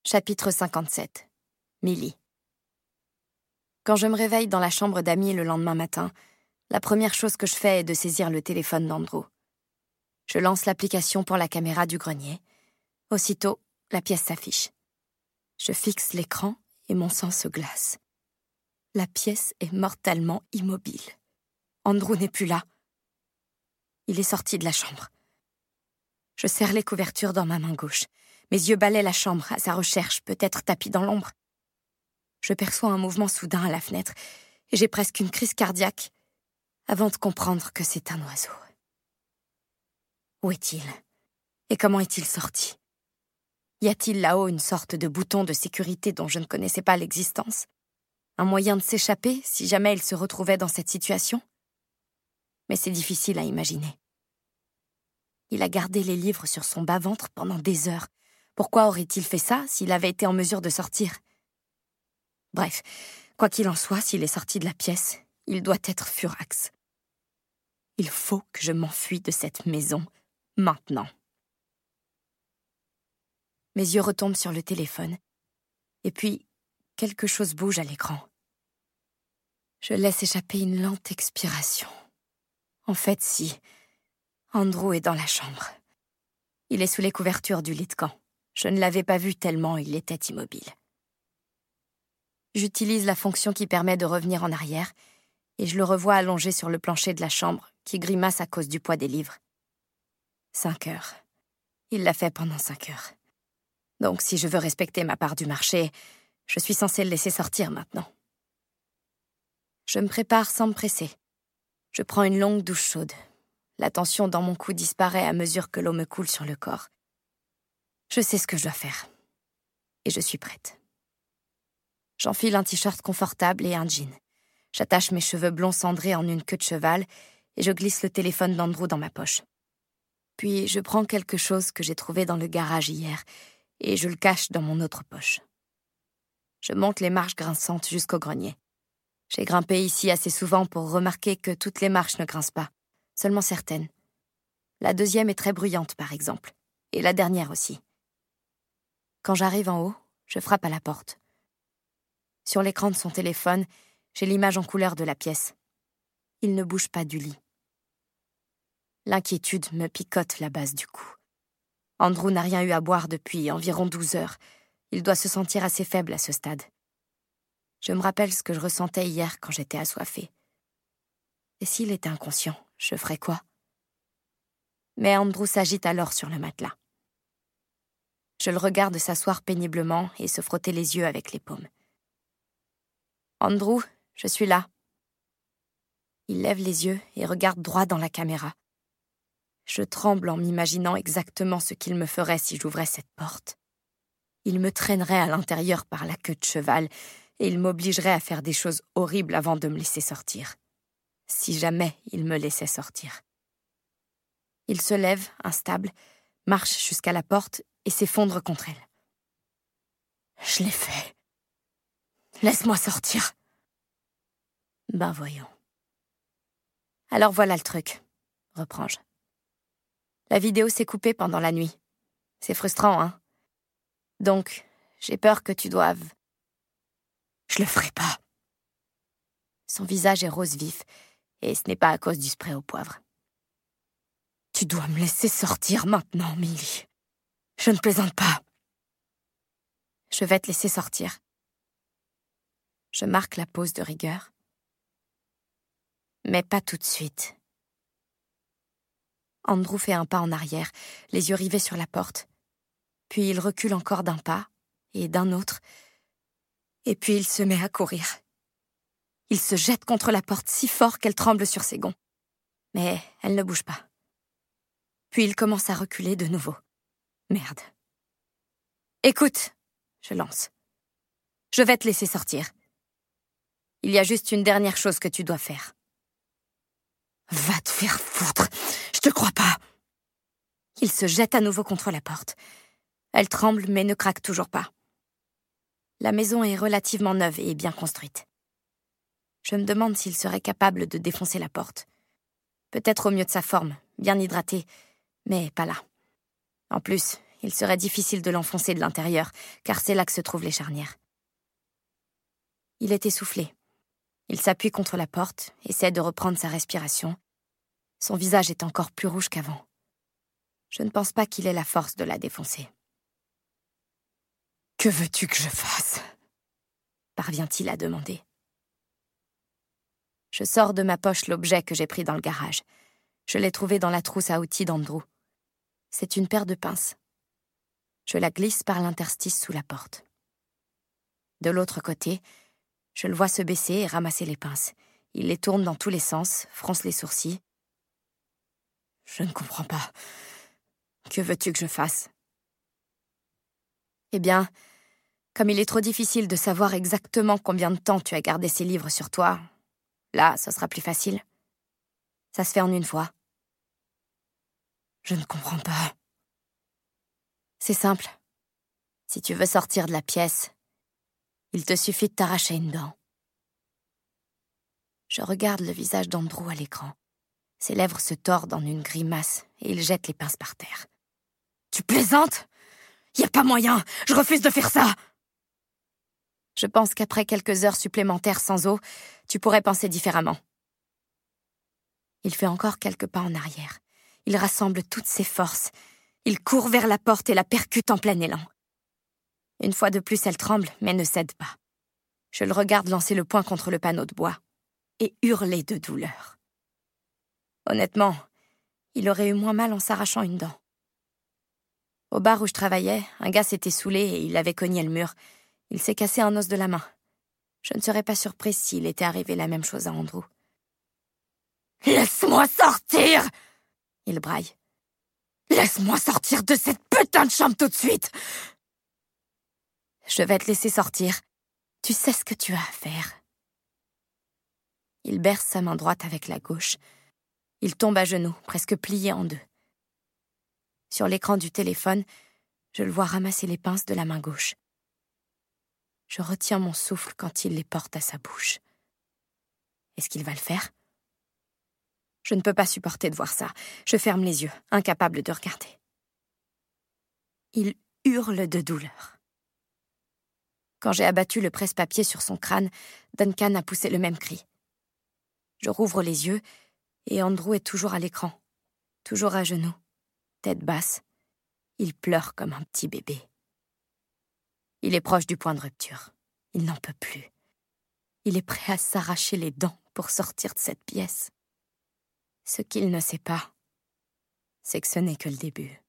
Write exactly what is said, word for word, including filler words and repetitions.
Chapitre cinquante-sept. Millie. Quand je me réveille dans la chambre d'Amy le lendemain matin, la première chose que je fais est de saisir le téléphone d'Andrew. Je lance l'application pour la caméra du grenier. Aussitôt, la pièce s'affiche. Je fixe l'écran et mon sang se glace. La pièce est mortellement immobile. Andrew n'est plus là. Il est sorti de la chambre. Je serre les couvertures dans ma main gauche. Mes yeux balaient la chambre à sa recherche, peut-être tapis dans l'ombre. Je perçois un mouvement soudain à la fenêtre et j'ai presque une crise cardiaque avant de comprendre que c'est un oiseau. Où est-il? Et comment est-il sorti? Y a-t-il là-haut une sorte de bouton de sécurité dont je ne connaissais pas l'existence? Un moyen de s'échapper si jamais il se retrouvait dans cette situation? Mais c'est difficile à imaginer. Il a gardé les livres sur son bas-ventre pendant des heures. Pourquoi aurait-il fait ça s'il avait été en mesure de sortir? Bref, quoi qu'il en soit, s'il est sorti de la pièce, il doit être furax. Il faut que je m'enfuie de cette maison, maintenant. Mes yeux retombent sur le téléphone, et puis quelque chose bouge à l'écran. Je laisse échapper une lente expiration. En fait, si, Andrew est dans la chambre. Il est sous les couvertures du lit de camp. Je ne l'avais pas vu tellement il était immobile. J'utilise la fonction qui permet de revenir en arrière, et je le revois allongé sur le plancher de la chambre, qui grimace à cause du poids des livres. Cinq heures. Il l'a fait pendant cinq heures. Donc si je veux respecter ma part du marché, je suis censée le laisser sortir maintenant. Je me prépare sans me presser. Je prends une longue douche chaude. La tension dans mon cou disparaît à mesure que l'eau me coule sur le corps. Je sais ce que je dois faire. Et je suis prête. J'enfile un t-shirt confortable et un jean. J'attache mes cheveux blonds cendrés en une queue de cheval et je glisse le téléphone d'Andrew dans ma poche. Puis je prends quelque chose que j'ai trouvé dans le garage hier et je le cache dans mon autre poche. Je monte les marches grinçantes jusqu'au grenier. J'ai grimpé ici assez souvent pour remarquer que toutes les marches ne grincent pas, seulement certaines. La deuxième est très bruyante, par exemple, et la dernière aussi. Quand j'arrive en haut, je frappe à la porte. Sur l'écran de son téléphone, j'ai l'image en couleur de la pièce. Il ne bouge pas du lit. L'inquiétude me picote la base du cou. Andrew n'a rien eu à boire depuis environ douze heures. Il doit se sentir assez faible à ce stade. Je me rappelle ce que je ressentais hier quand j'étais assoiffée. Et s'il était inconscient, je ferais quoi? Mais Andrew s'agite alors sur le matelas. Je le regarde s'asseoir péniblement et se frotter les yeux avec les paumes. « Andrew, je suis là. » Il lève les yeux et regarde droit dans la caméra. Je tremble en m'imaginant exactement ce qu'il me ferait si j'ouvrais cette porte. Il me traînerait à l'intérieur par la queue de cheval et il m'obligerait à faire des choses horribles avant de me laisser sortir. Si jamais il me laissait sortir. Il se lève, instable, marche jusqu'à la porte et s'effondre contre elle. « Je l'ai fait. Laisse-moi sortir. » Ben voyons. « Alors voilà le truc, » reprends-je. La vidéo s'est coupée pendant la nuit. C'est frustrant, hein? Donc, j'ai peur que tu doives... Je le ferai pas. Son visage est rose vif, et ce n'est pas à cause du spray au poivre. Tu dois me laisser sortir maintenant, Millie. Je ne plaisante pas. Je vais te laisser sortir. Je marque la pause de rigueur. Mais pas tout de suite. Andrew fait un pas en arrière, les yeux rivés sur la porte. Puis il recule encore d'un pas, et d'un autre. Et puis il se met à courir. Il se jette contre la porte si fort qu'elle tremble sur ses gonds. Mais elle ne bouge pas. Puis il commence à reculer de nouveau. Merde. Écoute, je lance. Je vais te laisser sortir. Il y a juste une dernière chose que tu dois faire. Va te faire foutre, je te crois pas. Il se jette à nouveau contre la porte. Elle tremble mais ne craque toujours pas. La maison est relativement neuve et bien construite. Je me demande s'il serait capable de défoncer la porte. Peut-être au mieux de sa forme, bien hydraté, mais pas là. En plus, Il serait difficile de l'enfoncer de l'intérieur, car c'est là que se trouvent les charnières. Il est essoufflé. Il s'appuie contre la porte, essaie de reprendre sa respiration. Son visage est encore plus rouge qu'avant. Je ne pense pas qu'il ait la force de la défoncer. « Que veux-tu que je fasse ?» parvient-il à demander. Je sors de ma poche l'objet que j'ai pris dans le garage. Je l'ai trouvé dans la trousse à outils d'Andrew. C'est une paire de pinces. Je la glisse par l'interstice sous la porte. De l'autre côté, je le vois se baisser et ramasser les pinces. Il les tourne dans tous les sens, fronce les sourcils. « Je ne comprends pas. Que veux-tu que je fasse ?» Eh bien, comme il est trop difficile de savoir exactement combien de temps tu as gardé ces livres sur toi, là, ça sera plus facile. Ça se fait en une fois. Je ne comprends pas. C'est simple. Si tu veux sortir de la pièce, il te suffit de t'arracher une dent. Je regarde le visage d'Andrew à l'écran. Ses lèvres se tordent en une grimace et il jette les pinces par terre. « Tu plaisantes ? Y a pas moyen, je refuse de faire ça !» Je pense qu'après quelques heures supplémentaires sans eau, tu pourrais penser différemment. Il fait encore quelques pas en arrière. Il rassemble toutes ses forces. Il court vers la porte et la percute en plein élan. Une fois de plus, elle tremble, mais ne cède pas. Je le regarde lancer le poing contre le panneau de bois et hurler de douleur. Honnêtement, il aurait eu moins mal en s'arrachant une dent. Au bar où je travaillais, un gars s'était saoulé et il avait cogné le mur. Il s'est cassé un os de la main. Je ne serais pas surprise s'il était arrivé la même chose à Andrew. « Laisse-moi sortir !» il braille. « Laisse-moi sortir de cette putain de chambre tout de suite !»« Je vais te laisser sortir. Tu sais ce que tu as à faire. » Il berce sa main droite avec la gauche. Il tombe à genoux, presque plié en deux. Sur l'écran du téléphone, je le vois ramasser les pinces de la main gauche. Je retiens mon souffle quand il les porte à sa bouche. Est-ce qu'il va le faire ? Je ne peux pas supporter de voir ça. Je ferme les yeux, incapable de regarder. Il hurle de douleur. Quand j'ai abattu le presse-papier sur son crâne, Duncan a poussé le même cri. Je rouvre les yeux et Andrew est toujours à l'écran, toujours à genoux, tête basse. Il pleure comme un petit bébé. Il est proche du point de rupture. Il n'en peut plus. Il est prêt à s'arracher les dents pour sortir de cette pièce. Ce qu'il ne sait pas, c'est que ce n'est que le début.